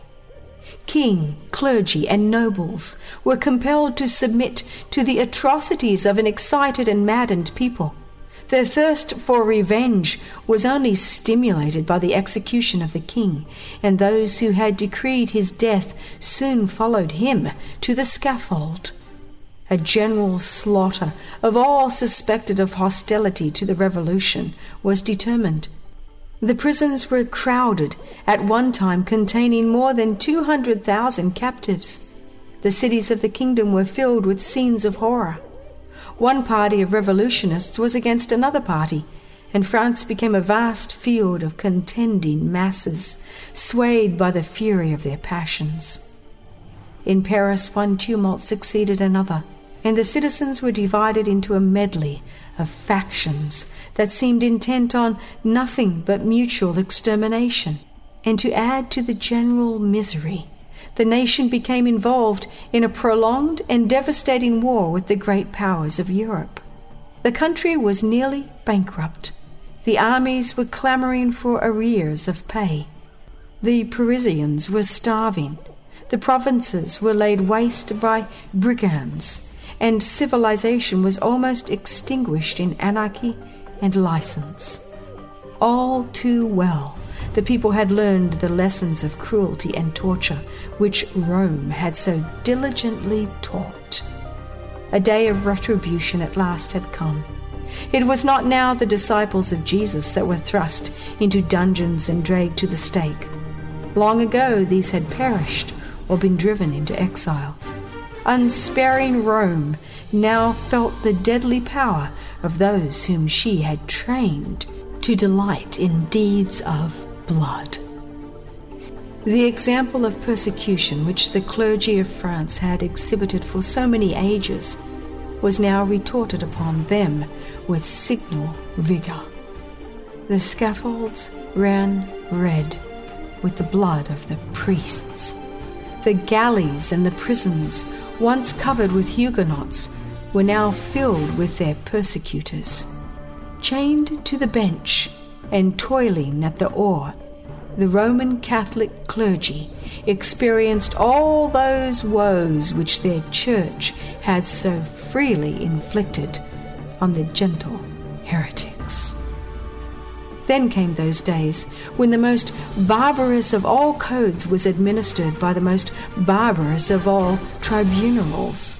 S2: King, clergy, and nobles were compelled to submit to the atrocities of an excited and maddened people. Their thirst for revenge was only stimulated by the execution of the king, and those who had decreed his death soon followed him to the scaffold. A general slaughter of all suspected of hostility to the revolution was determined. The prisons were crowded, at one time containing more than 200,000 captives. The cities of the kingdom were filled with scenes of horror. One party of revolutionists was against another party, and France became a vast field of contending masses, swayed by the fury of their passions. In Paris, one tumult succeeded another, and the citizens were divided into a medley of factions that seemed intent on nothing but mutual extermination. And to add to the general misery, the nation became involved in a prolonged and devastating war with the great powers of Europe. The country was nearly bankrupt. The armies were clamoring for arrears of pay. The Parisians were starving. The provinces were laid waste by brigands, and civilization was almost extinguished in anarchy and license. All too well, the people had learned the lessons of cruelty and torture which Rome had so diligently taught. A day of retribution at last had come. It was not now the disciples of Jesus that were thrust into dungeons and dragged to the stake. Long ago these had perished or been driven into exile. Unsparing Rome now felt the deadly power of those whom she had trained to delight in deeds of blood. The example of persecution which the clergy of France had exhibited for so many ages was now retorted upon them with signal vigor. The scaffolds ran red with the blood of the priests. The galleys and the prisons, once covered with Huguenots, were now filled with their persecutors. Chained to the bench and toiling at the oar, the Roman Catholic clergy experienced all those woes which their church had so freely inflicted on the gentle heretics. Then came those days when the most barbarous of all codes was administered by the most barbarous of all tribunals.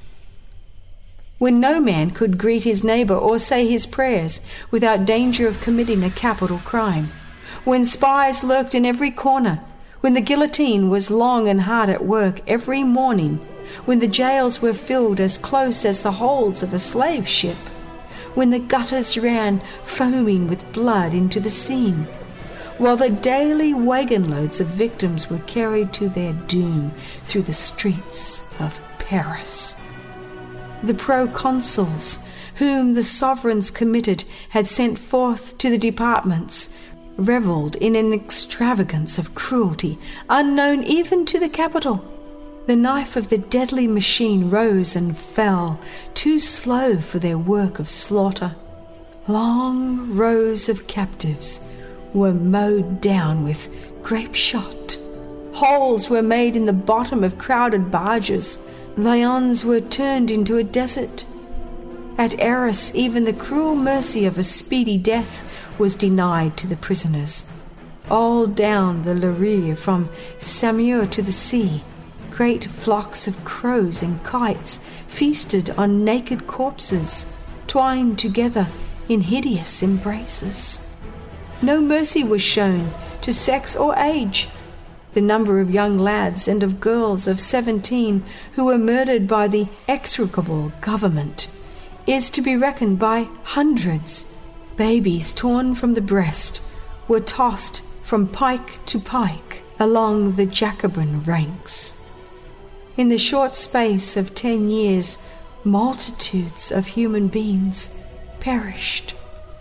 S2: When no man could greet his neighbor or say his prayers without danger of committing a capital crime. When spies lurked in every corner. When the guillotine was long and hard at work every morning. When the jails were filled as close as the holds of a slave ship. When the gutters ran foaming with blood into the Seine, while the daily wagon loads of victims were carried to their doom through the streets of Paris. The proconsuls, whom the sovereigns committed, had sent forth to the departments, revelled in an extravagance of cruelty unknown even to the capital. The knife of the deadly machine rose and fell, too slow for their work of slaughter. Long rows of captives were mowed down with grape shot. Holes were made in the bottom of crowded barges. Lyons were turned into a desert. At Arras, even the cruel mercy of a speedy death was denied to the prisoners. All down the Loire, from Saumur to the sea, great flocks of crows and kites feasted on naked corpses, twined together in hideous embraces. No mercy was shown to sex or age. The number of young lads and of girls of 17 who were murdered by the execrable government is to be reckoned by hundreds. Babies torn from the breast were tossed from pike to pike along the Jacobin ranks. In the short space of 10 years, multitudes of human beings perished.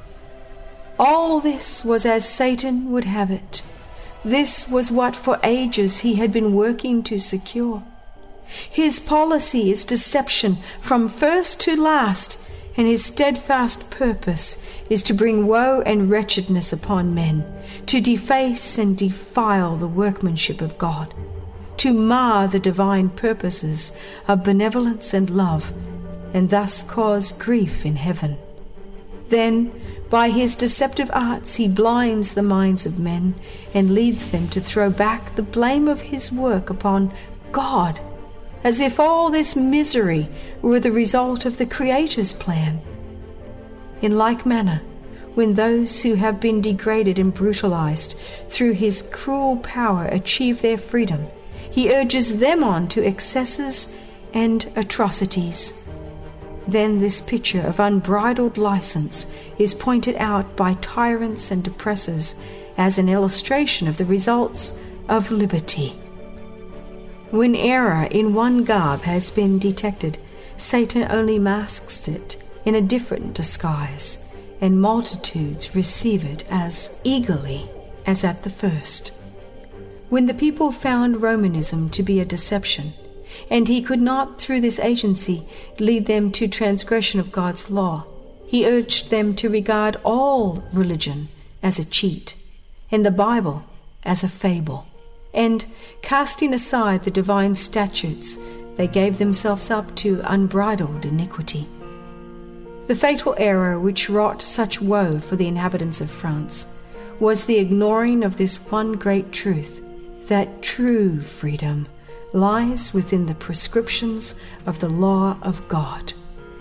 S2: All this was as Satan would have it. This was what for ages he had been working to secure. His policy is deception from first to last, and his steadfast purpose is to bring woe and wretchedness upon men, to deface and defile the workmanship of God, to mar the divine purposes of benevolence and love, and thus cause grief in heaven. Then, by his deceptive arts, he blinds the minds of men and leads them to throw back the blame of his work upon God, as if all this misery were the result of the Creator's plan. In like manner, when those who have been degraded and brutalized through his cruel power achieve their freedom, he urges them on to excesses and atrocities. Then this picture of unbridled license is pointed out by tyrants and oppressors as an illustration of the results of liberty. When error in one garb has been detected, Satan only masks it in a different disguise, and multitudes receive it as eagerly as at the first. When the people found Romanism to be a deception, and he could not through this agency lead them to transgression of God's law, he urged them to regard all religion as a cheat, and the Bible as a fable. And, casting aside the divine statutes, they gave themselves up to unbridled iniquity. The fatal error which wrought such woe for the inhabitants of France was the ignoring of this one great truth, that true freedom lies within the prescriptions of the law of God.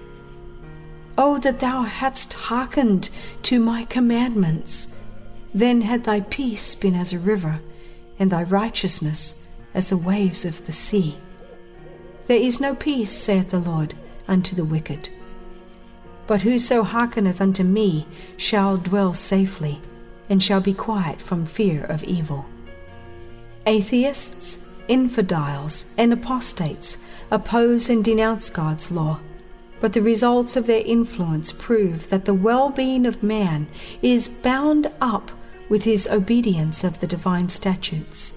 S2: Oh, that thou hadst hearkened to my commandments! Then had thy peace been as a river, and thy righteousness as the waves of the sea. There is no peace, saith the Lord, unto the wicked. But whoso hearkeneth unto me shall dwell safely, and shall be quiet from fear of evil. Atheists, infidels, and apostates oppose and denounce God's law, but the results of their influence prove that the well-being of man is bound up with his obedience of the divine statutes.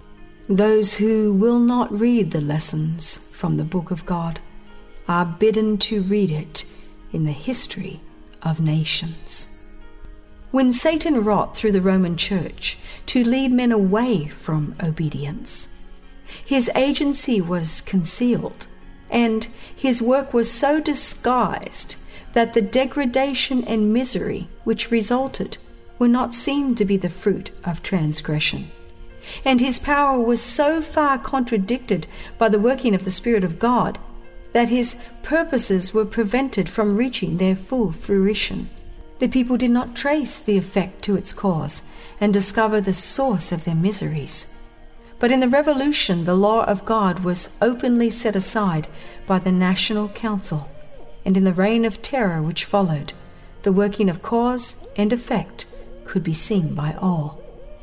S2: Those who will not read the lessons from the book of God are bidden to read it in the history of nations. When Satan wrought through the Roman Church to lead men away from obedience, his agency was concealed, and his work was so disguised that the degradation and misery which resulted were not seen to be the fruit of transgression. And his power was so far contradicted by the working of the Spirit of God that his purposes were prevented from reaching their full fruition. The people did not trace the effect to its cause and discover the source of their miseries. But in the Revolution, the law of God was openly set aside by the National Council, and in the reign of terror which followed, the working of cause and effect could be seen by all.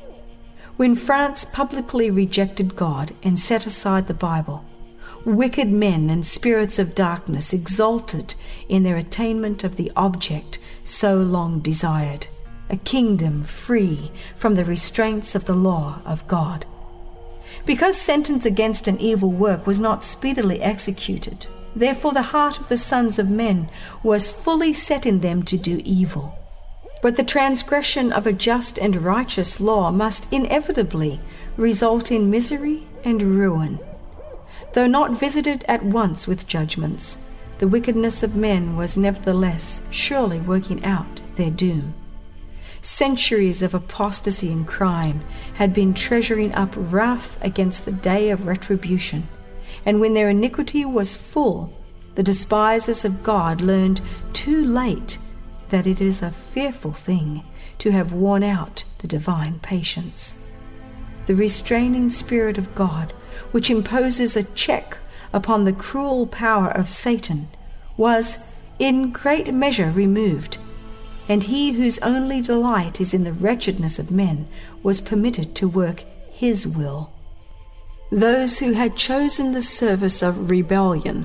S2: When France publicly rejected God and set aside the Bible, wicked men and spirits of darkness exulted in their attainment of the object so long desired, a kingdom free from the restraints of the law of God. Because sentence against an evil work was not speedily executed, therefore the heart of the sons of men was fully set in them to do evil. But the transgression of a just and righteous law must inevitably result in misery and ruin. Though not visited at once with judgments, the wickedness of men was nevertheless surely working out their doom. Centuries of apostasy and crime had been treasuring up wrath against the day of retribution, and when their iniquity was full, the despisers of God learned too late that it is a fearful thing to have worn out the divine patience. The restraining Spirit of God, which imposes a check upon the cruel power of Satan, was in great measure removed, and he whose only delight is in the wretchedness of men was permitted to work his will. Those who had chosen the service of rebellion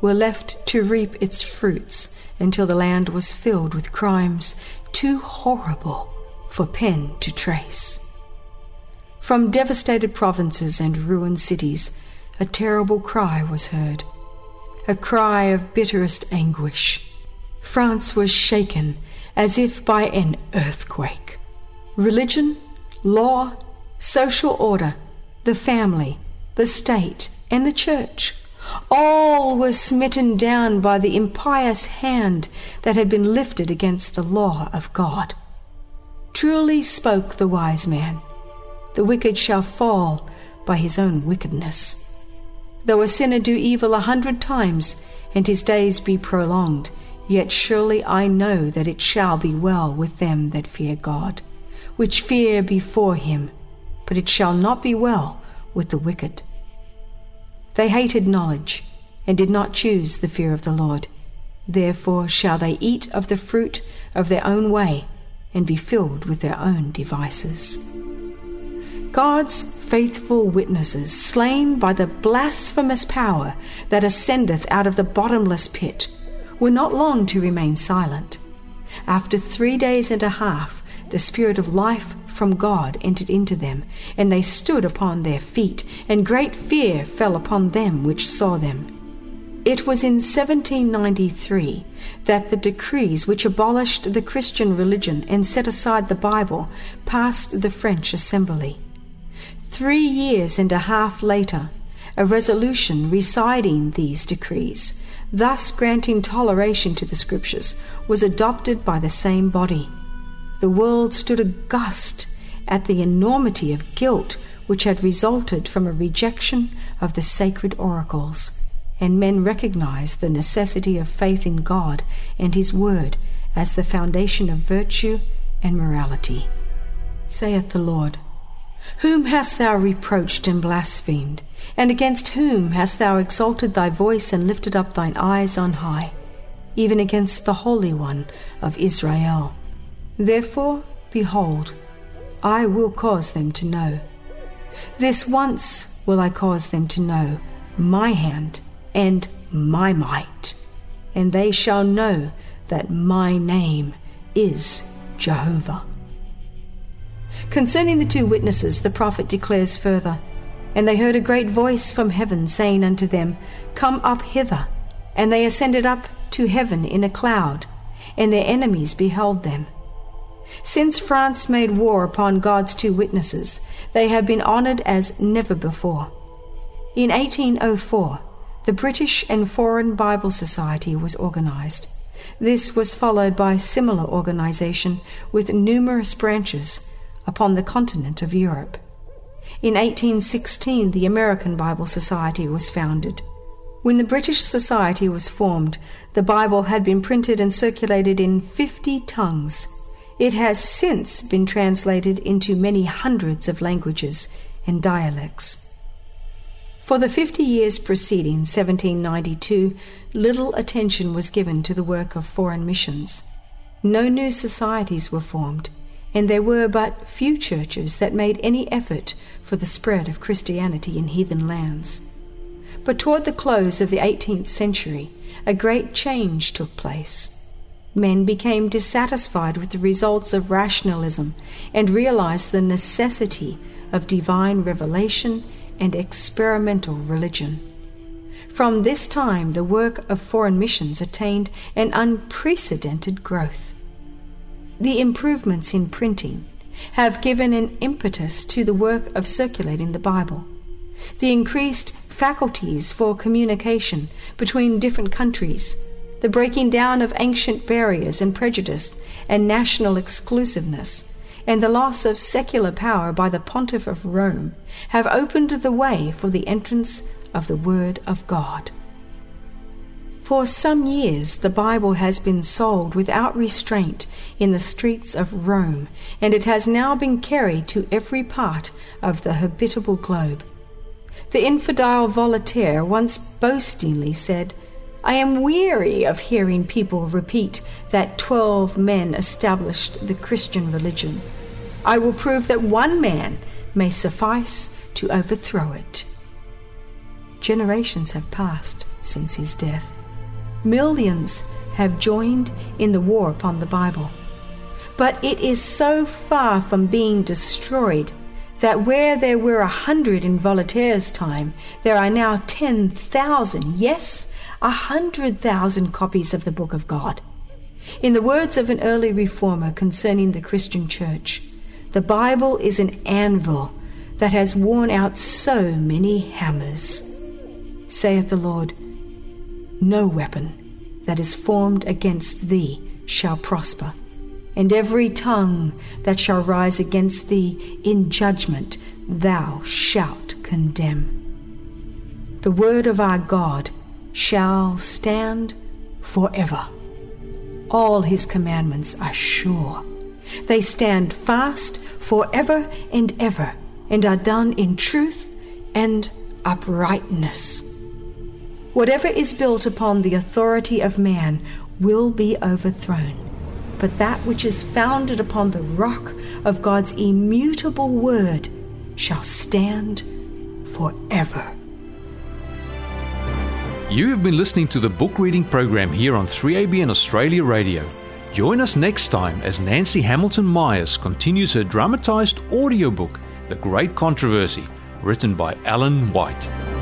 S2: were left to reap its fruits until the land was filled with crimes too horrible for pen to trace. From devastated provinces and ruined cities, a terrible cry was heard, a cry of bitterest anguish. France was shaken as if by an earthquake. Religion, law, social order, the family, the state, and the church, all were smitten down by the impious hand that had been lifted against the law of God. Truly spoke the wise man, "The wicked shall fall by his own wickedness. Though a sinner do evil 100 times, and his days be prolonged, yet surely I know that it shall be well with them that fear God, which fear before him, but it shall not be well with the wicked." They hated knowledge, and did not choose the fear of the Lord. Therefore shall they eat of the fruit of their own way, and be filled with their own devices. God's faithful witnesses, slain by the blasphemous power that ascendeth out of the bottomless pit, were not long to remain silent. After 3 days and a half, the Spirit of life from God entered into them, and they stood upon their feet, and great fear fell upon them which saw them. It was in 1793 that the decrees which abolished the Christian religion and set aside the Bible passed the French Assembly. 3 years and a half later, a resolution reciting these decrees, thus granting toleration to the Scriptures, was adopted by the same body. The world stood aghast at the enormity of guilt which had resulted from a rejection of the sacred oracles, and men recognized the necessity of faith in God and His Word as the foundation of virtue and morality. Saith the Lord, "Whom hast thou reproached and blasphemed? And against whom hast thou exalted thy voice and lifted up thine eyes on high? Even against the Holy One of Israel. Therefore, behold, I will cause them to know. This once will I cause them to know my hand and my might, and they shall know that my name is Jehovah." Concerning the 2 witnesses, the prophet declares further, "And they heard a great voice from heaven, saying unto them, Come up hither. And they ascended up to heaven in a cloud, and their enemies beheld them." Since France made war upon God's 2 witnesses, they have been honored as never before. In 1804, the British and Foreign Bible Society was organized. This was followed by similar organization with numerous branches upon the continent of Europe. In 1816, the American Bible Society was founded. When the British Society was formed, the Bible had been printed and circulated in 50 tongues. It has since been translated into many hundreds of languages and dialects. For the 50 years preceding 1792, little attention was given to the work of foreign missions. No new societies were formed, and there were but few churches that made any effort for the spread of Christianity in heathen lands. But toward the close of the 18th century, a great change took place. Men became dissatisfied with the results of rationalism and realized the necessity of divine revelation and experimental religion. From this time, the work of foreign missions attained an unprecedented growth. The improvements in printing have given an impetus to the work of circulating the Bible. The increased faculties for communication between different countries, the breaking down of ancient barriers and prejudice and national exclusiveness, and the loss of secular power by the Pontiff of Rome have opened the way for the entrance of the Word of God. For some years, the Bible has been sold without restraint in the streets of Rome, and it has now been carried to every part of the habitable globe. The infidel Voltaire once boastingly said, "I am weary of hearing people repeat that 12 men established the Christian religion. I will prove that 1 man may suffice to overthrow it." Generations have passed, since his death. Millions have joined in the war upon the Bible. But it is so far from being destroyed that where there were 100 in Voltaire's time, there are now 10,000, yes, 100,000 copies of the Book of God. In the words of an early reformer concerning the Christian church, the Bible is an anvil that has worn out so many hammers. Saith the Lord, no weapon that is formed against thee shall prosper, and every tongue that shall rise against thee in judgment thou shalt condemn. The word of our God shall stand forever. All his commandments are sure. They stand fast forever and ever, and are done in truth and uprightness. Whatever is built upon the authority of man will be overthrown, but that which is founded upon the rock of God's immutable word shall stand forever.
S1: You have been listening to the book reading program here on 3ABN Australia Radio. Join us next time as Nancy Hamilton Myers continues her dramatized audiobook, The Great Controversy, written by Ellen White.